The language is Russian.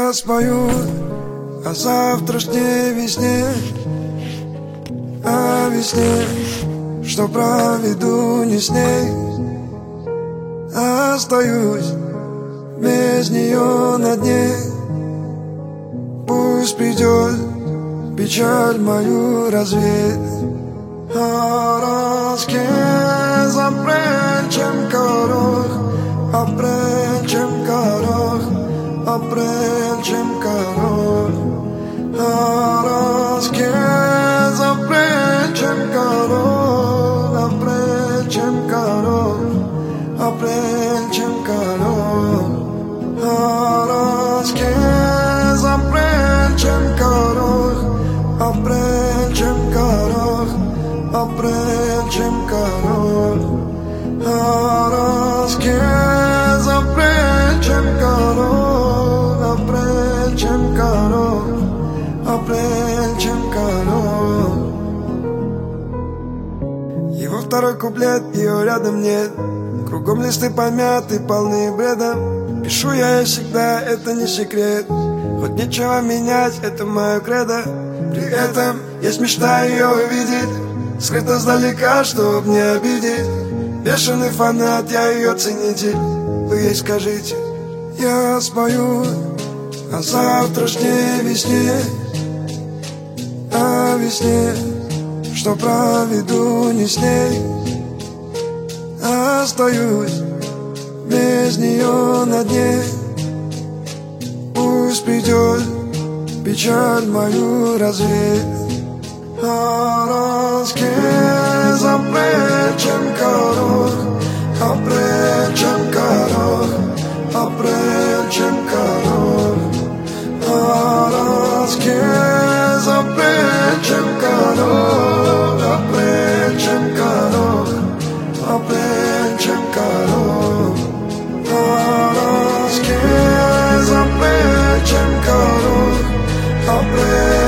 Я спою о завтрашней весне, о весне, что проведу не с ней. Остаюсь без нее на дне. Пусть придет печаль мою развеять. Apreciem karoch, apreciem karoch, apreciem karoch. Arazkez apreciem karoch, apreciem karoch, apreciem karoch. Arazkez apreciem karoch, apreciem karoch, apreciem karoch. Arazkez apreciem karoch, apreciem karoch, apreciem karoch. Его второй куплет, ее рядом нет. Кругом листы помяты, полные бреда. Пишу я ей всегда, это не секрет. Хоть нечего менять, это мое кредо. При этом есть мечта ее увидеть, скрыто сдалека, чтоб не обидеть. Бешеный фанат, я ее ценитель. Вы ей скажите: я спою о завтрашней весне, о весне, что проведу не с ней. Остаюсь без нее на дне. Пусть придет печаль мою развеять. Arazkez apreciem karoch, apreciem karoch, apreciem karoch. Arazkez apreciem karoch, apreciem karoch, apreciem karoch. Arazkez apreciem karoch, apreciem